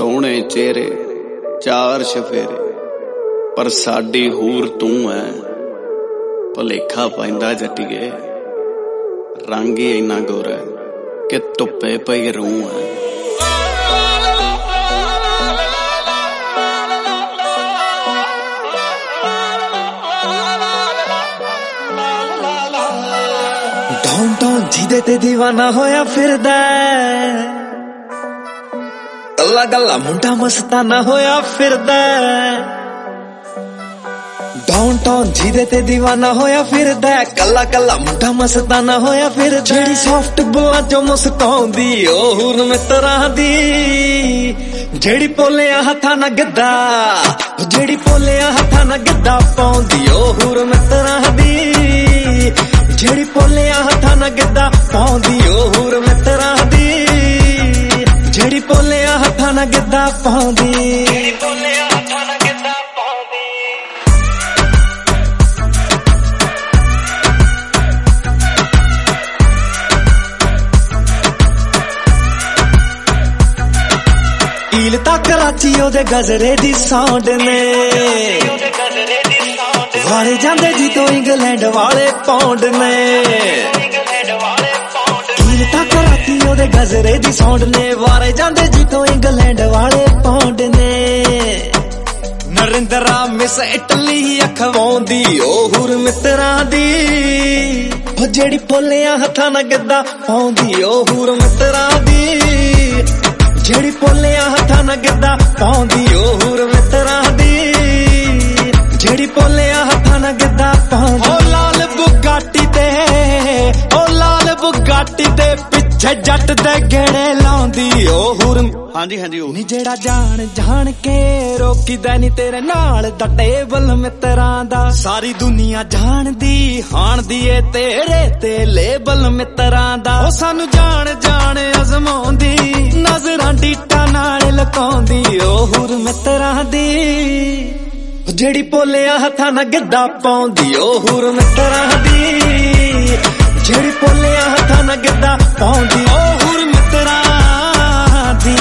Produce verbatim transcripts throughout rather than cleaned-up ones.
सोहणे चेहरे चार शफेरे पर साडी हूर तू है। भुलेखा पैंदा जट्टिए रंग ही इन्ना गोरा कि धुप्पे पई रूह है। ढों ढों जिदे ते दीवाना होया फिरदा गल्ला गल्ला मुंडा मस्ताना होया फिरदा। ढों ढों जिदे ते दीवाना होया फिरदा कल्ला कल्ला मुंडा मस्ताना होया फिरदा। जेड़ी सॉफ्ट बुआ जो मुस्काउंदी ओ हूर मित्रा दी, जेड़ी पोलिया हथा ना गिद्दा, जेड़ी पोलिया हथा ना गिद्दा पाउंदी ओ हूर मित्रा दी, जेड़ी पोलिया हथा ना गिद्दा पाउंदी ओ हूर मित्रा दी, जेड़ी पोलिया हथा ना गिद्दा पाउंदी, जेड़ी पोलिया हथा ना गिद्दा पाउंदी। ईल ता कराची ओदे गजरे दी साउंड ने, वाले जांदे जी तो इंग्लैंड वाले पाउंड ने। ईल ता कराची ओदे गजरे दी साउंड ने, वाले जांदे जी तो इंग्लैंड वाले पाउंड ने। नरेंद्रा मिस इटली अखवाउंदी ओ हूर मित्रा दी, ओ जेड़ी पोलिया हथा ना गिद्दा पाउंदी ओ हूर मित्रा दी, जेड़ी पोलिया हथा ना गिद्दा पाउंदी ओ हूर मित्रा दी, जेड़ी पोलिया हथा ना गिद्दा पाउंदी। ओ लाल बुगाटी ते ओ लाल बुगाटी ते पिछे जट दे गेड़े लाउंदी ओ हूर। हाँ जी हाँ जी नी जेड़ा जान जान के रोकीदा नी तेरे नाल दा टेबल मित्रां दा, सारी दुनिया जानदी हाणदी ए तेरे ते लेबल मित्रां दा। ओ सानू जान जान अजमाउंदी नजरां डीटा नाल लकाउंदी ओ हूर मित्रां दी, जेड़ी पोलिया हथा ना गिद्दा पाउंदी ओ हूर मित्रां दी, जेड़ी पोलिया हथा ना गिद्दा पाउंदी ओ हूर मित्रां दी।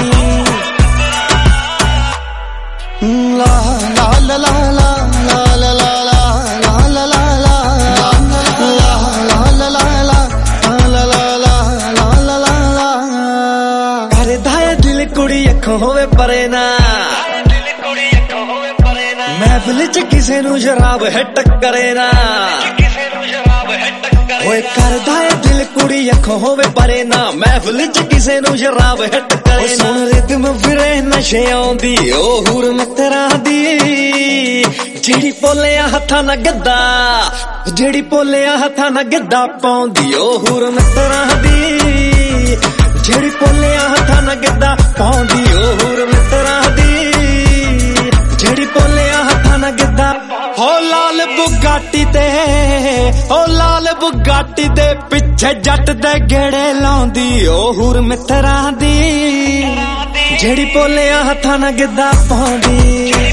ला ला ला ला ला ला ला ला ला ला ला ला ला ला ला। करदा ए दिल कुड़ी अखों होवे परे ना, महफिल च किसे नू शराब हिट करे ना, ओए करदा ए दिल कुड़ी अखों होवे परे ना, महफिल च किसे नू शराब हिट करे ना। सुन रिदम फिरे नशे आउंदी ओ हूर मित्रा दी, जेड़ी पोलिया हथा ना गिद्दा, जेड़ी पोलिया हथा ना गिद्दा पाउंदी ओ हूर मित्रा दी, जेड़ी पोलिया हथा ना गिद्दा पाउंदी ओ हूर मित्रा दी, जेड़ी पोलिया हथा ना गिद्दा। हो लाल बुगाटी ते ओ लाल बुगाटी दे पिछे जट दे गेड़े लाउंदी ओ हूर मित्रा दी, जेड़ी पोलिया हथा ना गिद्दा पाउंदी।